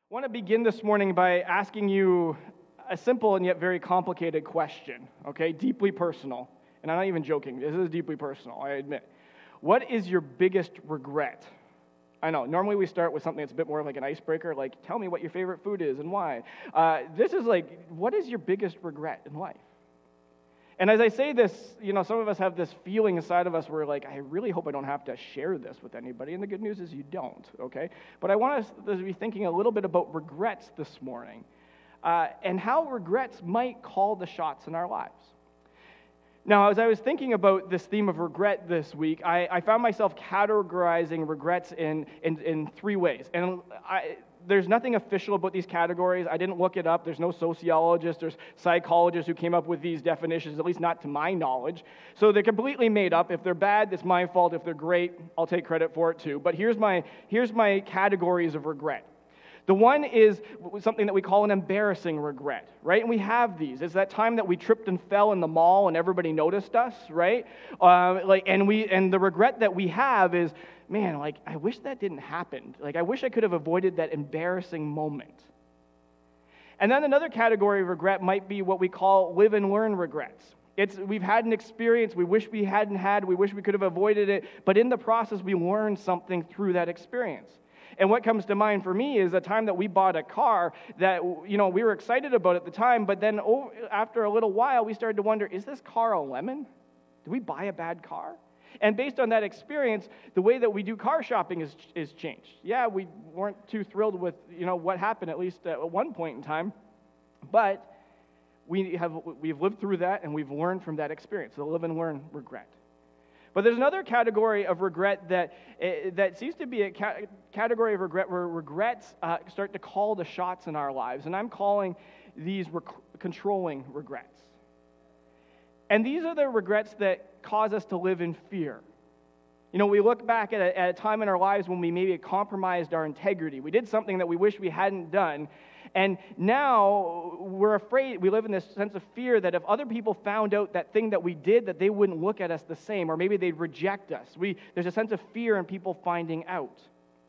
I want to begin this morning by asking you a simple and yet very complicated question, okay? Deeply personal. And I'm not even joking. This is deeply personal, I admit. What is your biggest regret? I know, normally we start with something that's a bit more like an icebreaker, like, tell me what your favorite food is and why. This is like, what is your biggest regret in life? And as I say this, some of us have this feeling inside of us where like, I really hope I don't have to share this with anybody. And the good news is you don't, okay? But I want us to be thinking a little bit about regrets this morning and how regrets might call the shots in our lives. Now, as I was thinking about this theme of regret this week, I found myself categorizing regrets in three ways. And there's nothing official about these categories. I didn't look it up. There's no sociologists or psychologists who came up with these definitions, at least not to my knowledge. So they're completely made up. If they're bad, it's my fault. If they're great, I'll take credit for it too. But here's my categories of regret. The one is something that we call an embarrassing regret, right? And we have these. It's that time that we tripped and fell in the mall and everybody noticed us, right? And the regret that we have is, man, like, I wish that didn't happen. Like, I wish I could have avoided that embarrassing moment. And then another category of regret might be what we call live and learn regrets. We've had an experience we wish we hadn't had, we wish we could have avoided it, but in the process we learned something through that experience. And what comes to mind for me is a time that we bought a car that, we were excited about at the time, but then after a little while, we started to wonder, is this car a lemon? Did we buy a bad car? And based on that experience, the way that we do car shopping is changed. Yeah, we weren't too thrilled with, what happened, at least at one point in time, but we've lived through that and we've learned from that experience, the live and learn regret. But there's another category of regret that seems to be a category of regret where regrets start to call the shots in our lives. And I'm calling these controlling regrets. And these are the regrets that cause us to live in fear. We look back at a time in our lives when we maybe compromised our integrity. We did something that we wish we hadn't done. And now we're afraid, we live in this sense of fear that if other people found out that thing that we did, that they wouldn't look at us the same, or maybe they'd reject us. There's a sense of fear in people finding out.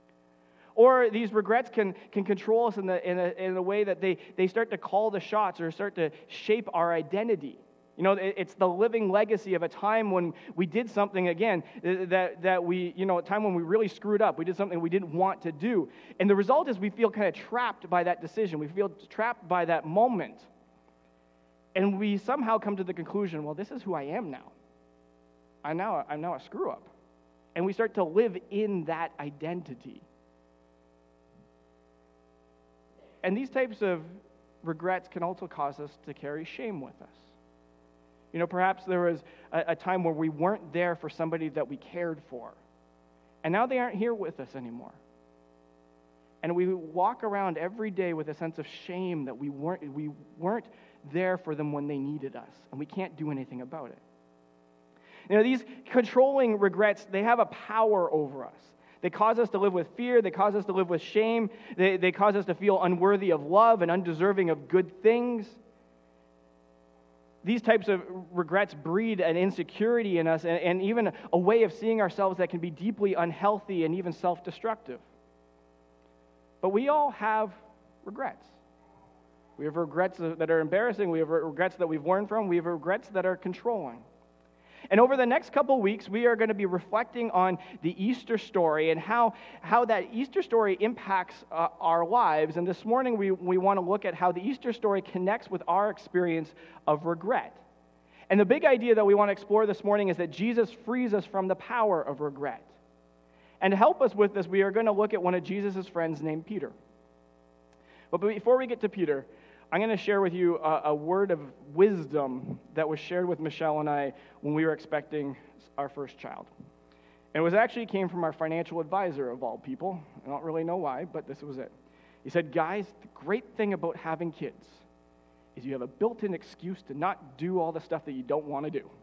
Or these regrets can control us in a way that they start to call the shots or start to shape our identity. It's the living legacy of a time when we did something, again, that we, a time when we really screwed up. We did something we didn't want to do. And the result is we feel kind of trapped by that decision. We feel trapped by that moment. And we somehow come to the conclusion, well, this is who I am now. I'm now a screw-up. And we start to live in that identity. And these types of regrets can also cause us to carry shame with us. Perhaps there was a time where we weren't there for somebody that we cared for. And now they aren't here with us anymore. And we walk around every day with a sense of shame that we weren't there for them when they needed us. And we can't do anything about it. These controlling regrets, they have a power over us. They cause us to live with fear. They cause us to live with shame. They cause us to feel unworthy of love and undeserving of good things. These types of regrets breed an insecurity in us and even a way of seeing ourselves that can be deeply unhealthy and even self-destructive. But we all have regrets. We have regrets that are embarrassing. We have regrets that we've learned from. We have regrets that are controlling. And over the next couple weeks, we are going to be reflecting on the Easter story and how that Easter story impacts our lives. And this morning, we want to look at how the Easter story connects with our experience of regret. And the big idea that we want to explore this morning is that Jesus frees us from the power of regret. And to help us with this, we are going to look at one of Jesus' friends named Peter. But before we get to Peter, I'm going to share with you a word of wisdom that was shared with Michelle and I when we were expecting our first child. And it came from our financial advisor, of all people. I don't really know why, but this was it. He said, guys, the great thing about having kids is you have a built-in excuse to not do all the stuff that you don't want to do.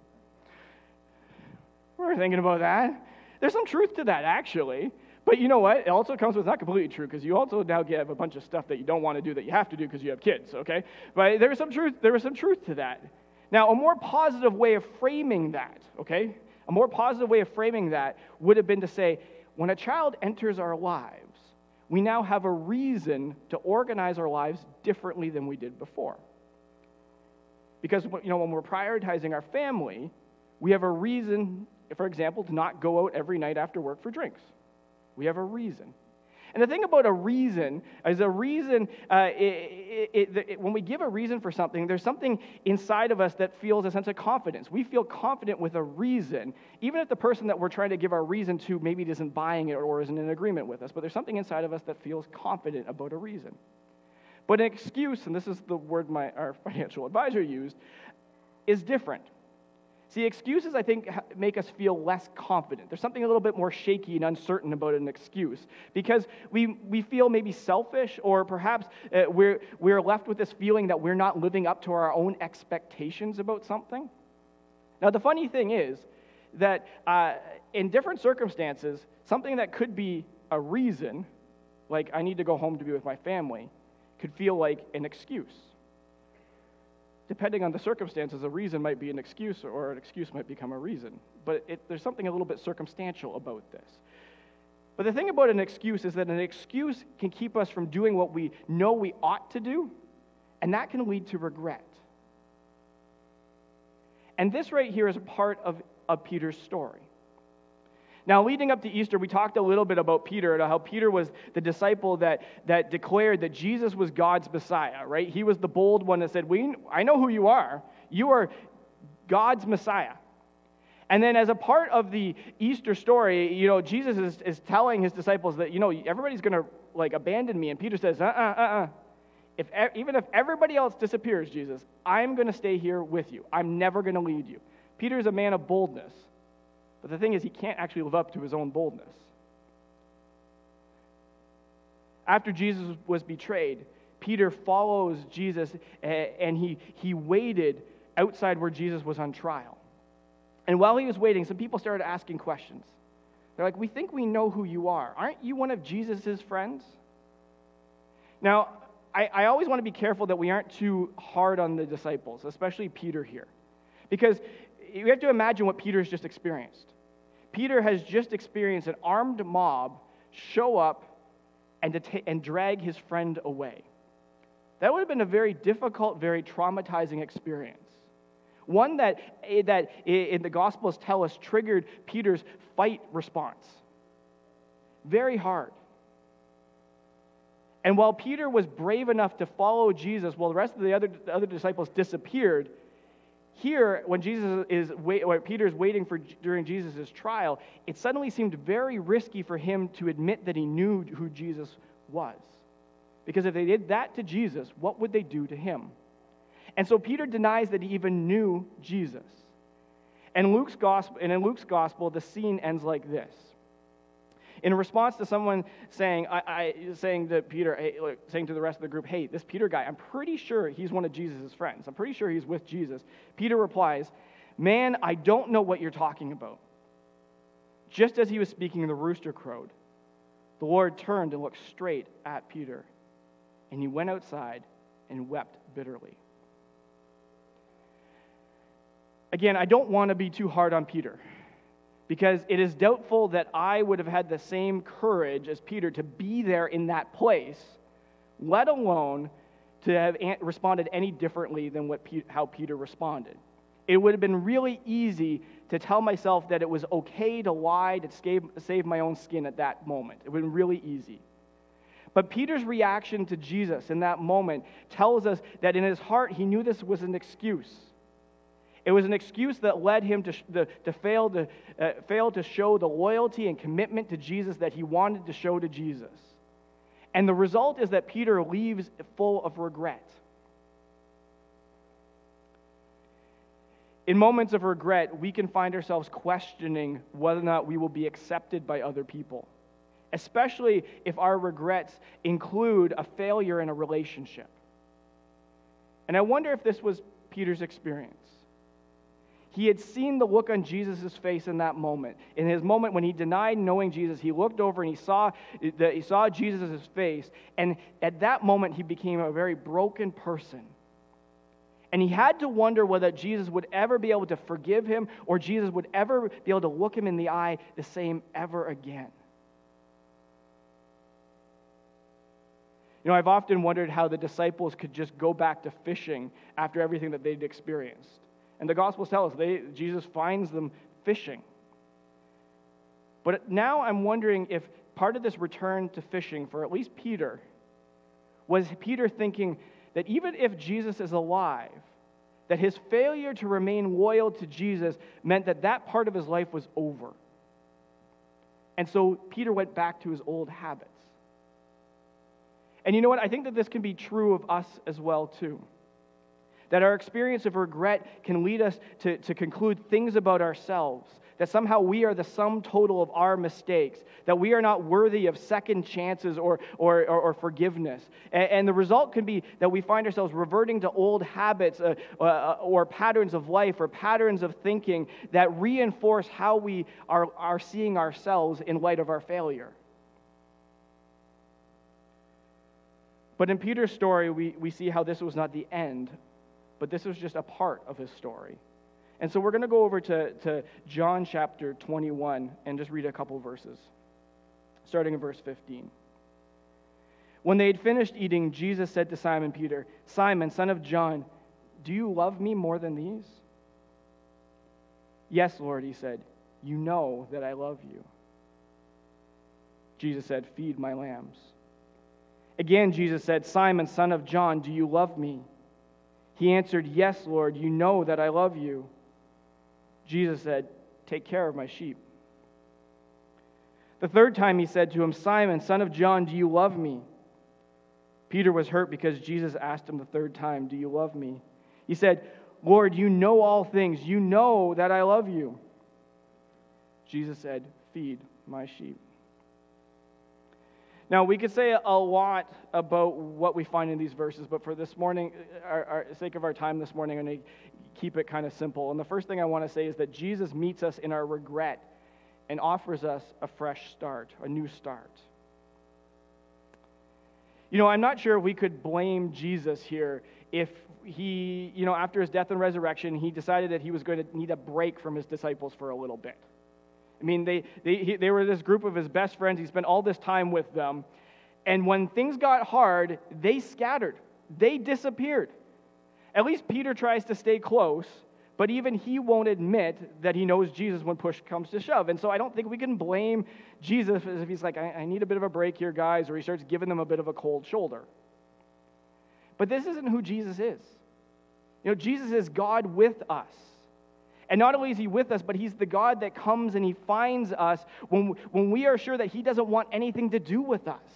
We were thinking about that. There's some truth to that, actually. But you know what? It also comes with not completely true, because you also now have a bunch of stuff that you don't want to do that you have to do because you have kids, okay? But there was some truth to that. Now, a more positive way of framing that, okay? A more positive way of framing that would have been to say, when a child enters our lives, we now have a reason to organize our lives differently than we did before. Because when we're prioritizing our family, we have a reason, for example, to not go out every night after work for drinks. We have a reason. And the thing about a reason is when we give a reason for something, there's something inside of us that feels a sense of confidence. We feel confident with a reason, even if the person that we're trying to give our reason to maybe isn't buying it or isn't in agreement with us. But there's something inside of us that feels confident about a reason. But an excuse, and this is the word our financial advisor used, is different. See, excuses, I think, make us feel less confident. There's something a little bit more shaky and uncertain about an excuse because we feel maybe selfish, or perhaps we're left with this feeling that we're not living up to our own expectations about something. Now, the funny thing is that in different circumstances, something that could be a reason, like I need to go home to be with my family, could feel like an excuse. Depending on the circumstances, a reason might be an excuse, or an excuse might become a reason. But there's something a little bit circumstantial about this. But the thing about an excuse is that an excuse can keep us from doing what we know we ought to do, and that can lead to regret. And this right here is a part of Peter's story. Now, leading up to Easter, we talked a little bit about Peter and how Peter was the disciple that declared that Jesus was God's Messiah, right? He was the bold one that said, I know who you are. You are God's Messiah. And then as a part of the Easter story, Jesus is telling his disciples that, everybody's going to, abandon me. And Peter says, even if everybody else disappears, Jesus, I'm going to stay here with you. I'm never going to lead you. Peter's a man of boldness. But the thing is, he can't actually live up to his own boldness. After Jesus was betrayed, Peter follows Jesus, and he waited outside where Jesus was on trial. And while he was waiting, some people started asking questions. They're like, we think we know who you are. Aren't you one of Jesus' friends? Now, I always want to be careful that we aren't too hard on the disciples, especially Peter here. Because you have to imagine what Peter's just experienced. Peter has just experienced an armed mob show up and drag his friend away. That would have been a very difficult, very traumatizing experience. One that in the Gospels tell us triggered Peter's fight response. Very hard. And while Peter was brave enough to follow Jesus while the rest of the other disciples disappeared, here, when Peter's waiting during Jesus' trial, it suddenly seemed very risky for him to admit that he knew who Jesus was. Because if they did that to Jesus, what would they do to him? And so Peter denies that he even knew Jesus. And in Luke's gospel, the scene ends like this. In response to someone saying to Peter, saying to the rest of the group, hey, this Peter guy, I'm pretty sure he's one of Jesus' friends. I'm pretty sure he's with Jesus. Peter replies, man, I don't know what you're talking about. Just as he was speaking, the rooster crowed. The Lord turned and looked straight at Peter, and he went outside and wept bitterly. Again, I don't want to be too hard on Peter, because it is doubtful that I would have had the same courage as Peter to be there in that place, let alone to have responded any differently than how Peter responded. It would have been really easy to tell myself that it was okay to lie to save my own skin at that moment. It would have been really easy. But Peter's reaction to Jesus in that moment tells us that in his heart he knew this was an excuse. It was an excuse that led him to fail to show the loyalty and commitment to Jesus that he wanted to show to Jesus. And the result is that Peter leaves full of regret. In moments of regret, we can find ourselves questioning whether or not we will be accepted by other people, especially if our regrets include a failure in a relationship. And I wonder if this was Peter's experience. He had seen the look on Jesus' face in that moment. In his moment when he denied knowing Jesus, he looked over and he saw Jesus' face, and at that moment he became a very broken person. And he had to wonder whether Jesus would ever be able to forgive him, or Jesus would ever be able to look him in the eye the same ever again. I've often wondered how the disciples could just go back to fishing after everything that they'd experienced. And the Gospels tell us Jesus finds them fishing. But now I'm wondering if part of this return to fishing for at least Peter was Peter thinking that even if Jesus is alive, that his failure to remain loyal to Jesus meant that that part of his life was over. And so Peter went back to his old habits. And you know what? I think that this can be true of us as well, too. That our experience of regret can lead us to conclude things about ourselves, that somehow we are the sum total of our mistakes, that we are not worthy of second chances or forgiveness. And the result can be that we find ourselves reverting to old habits or patterns of life or patterns of thinking that reinforce how we are seeing ourselves in light of our failure. But in Peter's story, we see how this was not the end, but this was just a part of his story. And so we're going to go over to John chapter 21 and just read a couple verses, starting in verse 15. When they had finished eating, Jesus said to Simon Peter, "Simon, son of John, do you love me more than these?" "Yes, Lord," he said, "you know that I love you." Jesus said, "Feed my lambs." Again, Jesus said, "Simon, son of John, do you love me?" He answered, "Yes, Lord, you know that I love you." Jesus said, "Take care of my sheep." The third time he said to him, "Simon, son of John, do you love me?" Peter was hurt because Jesus asked him the third time, "Do you love me?" He said, "Lord, you know all things. You know that I love you." Jesus said, "Feed my sheep." Now, we could say a lot about what we find in these verses, but for this morning, our sake of our time this morning, I'm going to keep it kind of simple. And the first thing I want to say is that Jesus meets us in our regret and offers us a fresh start, a new start. I'm not sure we could blame Jesus here if he, after his death and resurrection, he decided that he was going to need a break from his disciples for a little bit. I mean, they were this group of his best friends. He spent all this time with them. And when things got hard, they scattered. They disappeared. At least Peter tries to stay close, but even he won't admit that he knows Jesus when push comes to shove. And so I don't think we can blame Jesus if he's like, I need a bit of a break here, guys, or he starts giving them a bit of a cold shoulder. But this isn't who Jesus is. Jesus is God with us. And not only is he with us, but he's the God that comes and he finds us when we are sure that he doesn't want anything to do with us.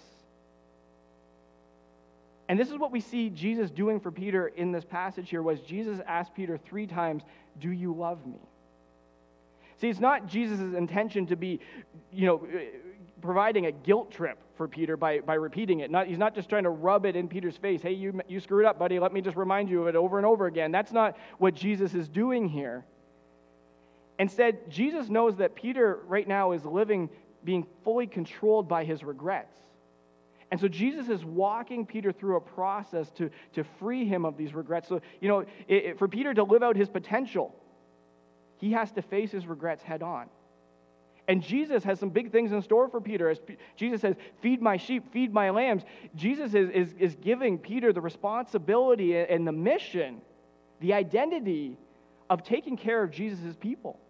And this is what we see Jesus doing for Peter in this passage here, was Jesus asked Peter 3 times, "Do you love me?" See, it's not Jesus' intention to be, providing a guilt trip for Peter by repeating it. He's not just trying to rub it in Peter's face. "Hey, you screwed up, buddy. Let me just remind you of it over and over again." That's not what Jesus is doing here. Instead, Jesus knows that Peter right now is being fully controlled by his regrets. And so Jesus is walking Peter through a process to free him of these regrets. So, for Peter to live out his potential, he has to face his regrets head on. And Jesus has some big things in store for Peter. As Jesus says, "Feed my sheep, feed my lambs." Jesus is giving Peter the responsibility and the mission, the identity of taking care of Jesus' people.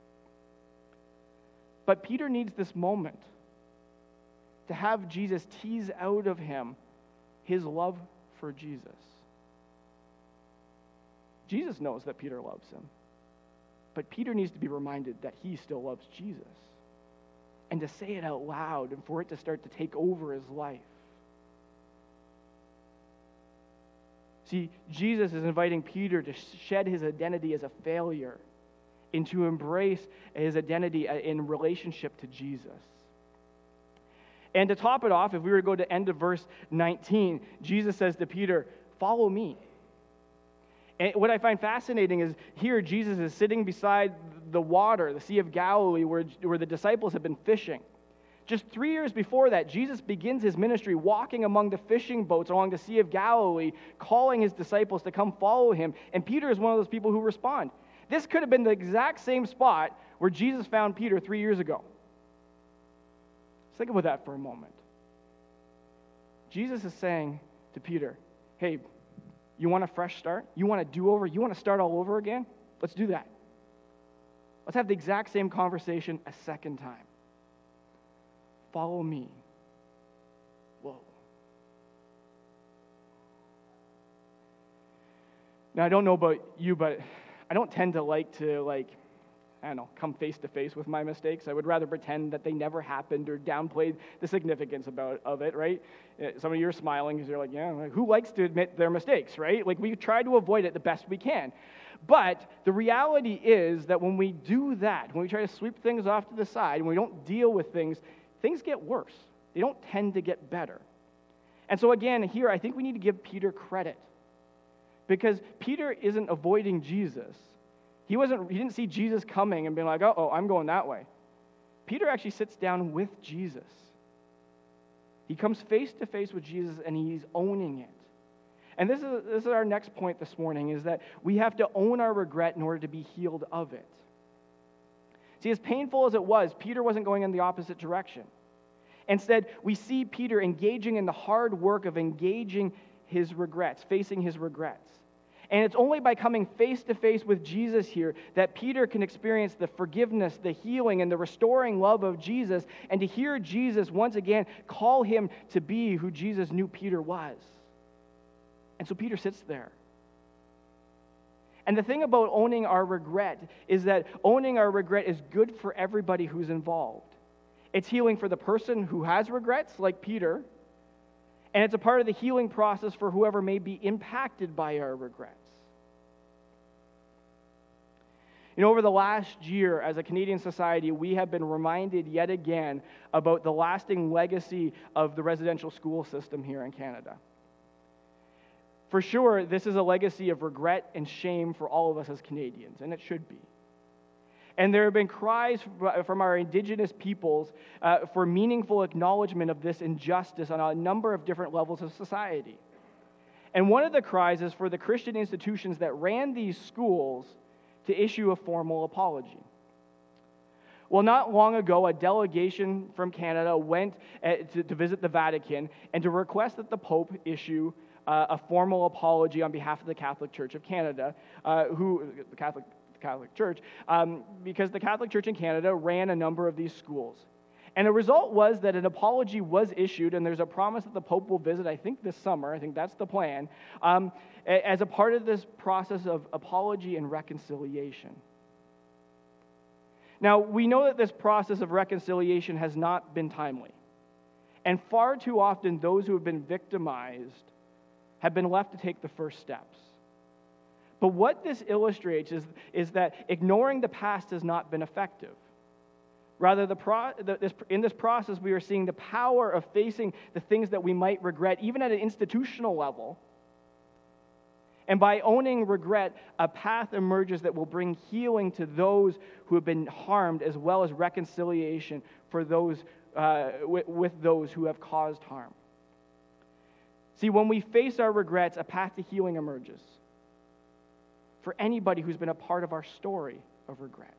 But Peter needs this moment to have Jesus tease out of him his love for Jesus. Jesus knows that Peter loves him, but Peter needs to be reminded that he still loves Jesus, and to say it out loud and for it to start to take over his life. See, Jesus is inviting Peter to shed his identity as a failure and to embrace his identity in relationship to Jesus. And to top it off, if we were to go to end of verse 19, Jesus says to Peter, "Follow me." And what I find fascinating is here Jesus is sitting beside the water, the Sea of Galilee, where the disciples have been fishing. Just 3 years before that, Jesus begins his ministry walking among the fishing boats along the Sea of Galilee, calling his disciples to come follow him. And Peter is one of those people who respond. This could have been the exact same spot where Jesus found Peter 3 years ago. Let's think about that for a moment. Jesus is saying to Peter, hey, you want a fresh start? You want a do-over? You want to start all over again? Let's do that. Let's have the exact same conversation a second time. Follow me. Whoa. Now, I don't know about you, but I don't tend to come face to face with my mistakes. I would rather pretend that they never happened or downplay the significance of it, right? Some of you are smiling because you're like, yeah, who likes to admit their mistakes, right? Like, we try to avoid it the best we can. But the reality is that when we do that, when we try to sweep things off to the side, when we don't deal with things, things get worse. They don't tend to get better. And so again, here, I think we need to give Peter credit. Because Peter isn't avoiding Jesus. He didn't see Jesus coming and being like, oh, I'm going that way. Peter actually sits down with Jesus. He comes face to face with Jesus and he's owning it. And this is our next point this morning, is that we have to own our regret in order to be healed of it. See, as painful as it was, Peter wasn't going in the opposite direction. Instead, we see Peter engaging in the hard work of engaging his regrets, facing his regrets. And it's only by coming face to face with Jesus here that Peter can experience the forgiveness, the healing, and the restoring love of Jesus, and to hear Jesus once again call him to be who Jesus knew Peter was. And so Peter sits there. And the thing about owning our regret is that owning our regret is good for everybody who's involved. It's healing for the person who has regrets, like Peter, and it's a part of the healing process for whoever may be impacted by our regrets. Over the last year, as a Canadian society, we have been reminded yet again about the lasting legacy of the residential school system here in Canada. For sure, this is a legacy of regret and shame for all of us as Canadians, and it should be. And there have been cries from our Indigenous peoples for meaningful acknowledgement of this injustice on a number of different levels of society. And one of the cries is for the Christian institutions that ran these schools to issue a formal apology. Well, not long ago, a delegation from Canada went to visit the Vatican and to request that the Pope issue a formal apology on behalf of the Catholic Church of Canada, Catholic Church, because the Catholic Church in Canada ran a number of these schools. And the result was that an apology was issued, and there's a promise that the Pope will visit, I think this summer, I think that's the plan, as a part of this process of apology and reconciliation. Now, we know that this process of reconciliation has not been timely. And far too often, those who have been victimized have been left to take the first steps. But what this illustrates is that ignoring the past has not been effective. Rather, in this process, we are seeing the power of facing the things that we might regret, even at an institutional level. And by owning regret, a path emerges that will bring healing to those who have been harmed, as well as reconciliation for those with those who have caused harm. See, when we face our regrets, a path to healing emerges for anybody who's been a part of our story of regret.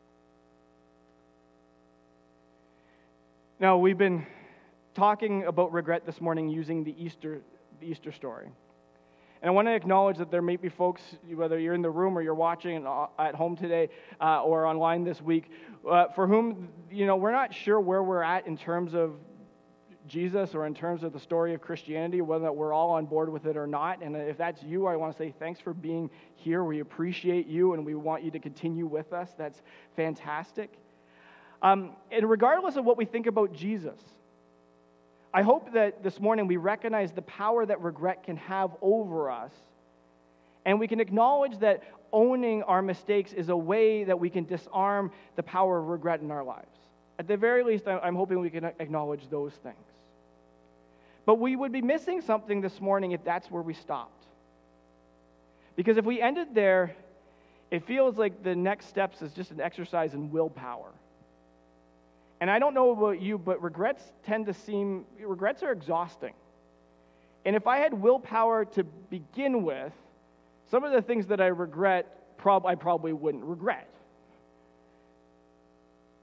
Now, we've been talking about regret this morning using the Easter story. And I want to acknowledge that there may be folks, whether you're in the room or you're watching at home today or online this week, for whom, we're not sure where we're at in terms of Jesus or in terms of the story of Christianity, whether we're all on board with it or not. And if that's you, I want to say thanks for being here. We appreciate you, and we want you to continue with us. That's fantastic. And regardless of what we think about Jesus, I hope that this morning we recognize the power that regret can have over us, and we can acknowledge that owning our mistakes is a way that we can disarm the power of regret in our lives. At the very least, I'm hoping we can acknowledge those things. But we would be missing something this morning if that's where we stopped. Because if we ended there, it feels like the next steps is just an exercise in willpower. And I don't know about you, but regrets are exhausting. And if I had willpower to begin with, some of the things that I regret, I probably wouldn't regret.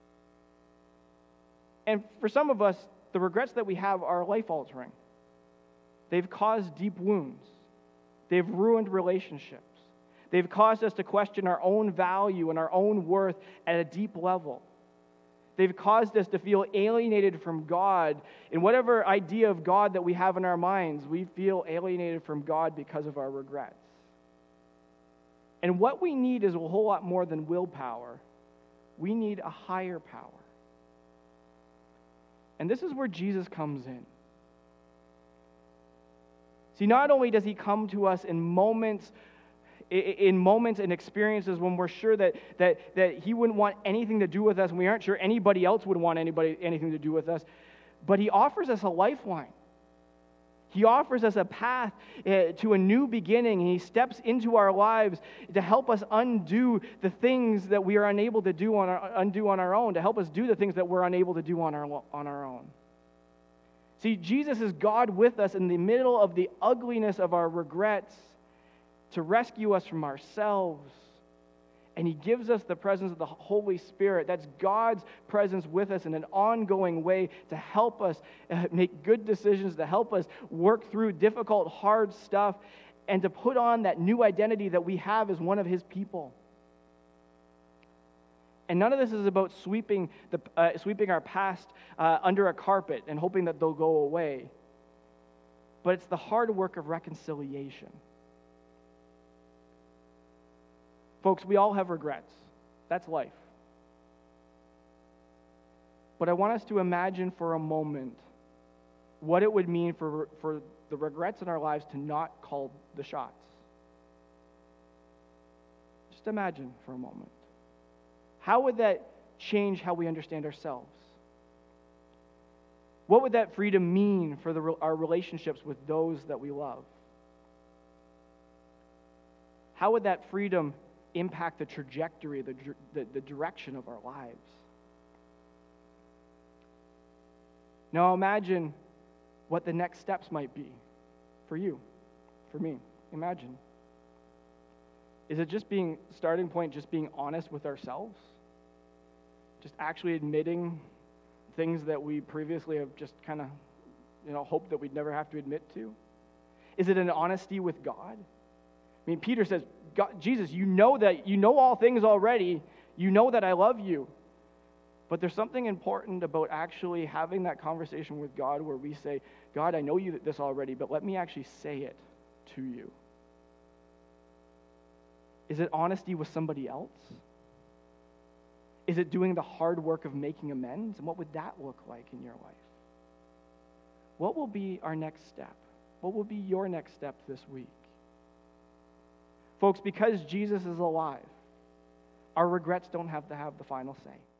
And for some of us, the regrets that we have are life-altering. They've caused deep wounds. They've ruined relationships. They've caused us to question our own value and our own worth at a deep level. They've caused us to feel alienated from God. In whatever idea of God that we have in our minds, we feel alienated from God because of our regrets. And what we need is a whole lot more than willpower. We need a higher power. And this is where Jesus comes in. See, not only does he come to us in moments and experiences when we're sure that he wouldn't want anything to do with us, and we aren't sure anybody else would want anything to do with us, but he offers us a lifeline. He offers us a path to a new beginning, and he steps into our lives to help us undo the things that we are unable to undo on our own, to help us do the things that we're unable to do on our own. See, Jesus is God with us in the middle of the ugliness of our regrets to rescue us from ourselves. And he gives us the presence of the Holy Spirit. That's God's presence with us in an ongoing way to help us make good decisions, to help us work through difficult, hard stuff, and to put on that new identity that we have as one of his people. And none of this is about sweeping our past under a carpet and hoping that they'll go away. But it's the hard work of reconciliation. Folks, we all have regrets. That's life. But I want us to imagine for a moment what it would mean for the regrets in our lives to not call the shots. Just imagine for a moment. How would that change how we understand ourselves? What would that freedom mean for our relationships with those that we love? How would that freedom impact the trajectory, the direction of our lives? Now imagine what the next steps might be for you, for me. Imagine. Is it starting point just being honest with ourselves? Just actually admitting things that we previously have just kind of, hoped that we'd never have to admit to? Is it an honesty with God? I mean, Peter says, Jesus, you know all things already. You know that I love you. But there's something important about actually having that conversation with God where we say, God, I know you this already, but let me actually say it to you. Is it honesty with somebody else? Is it doing the hard work of making amends? And what would that look like in your life? What will be our next step? What will be your next step this week? Folks, because Jesus is alive, our regrets don't have to have the final say.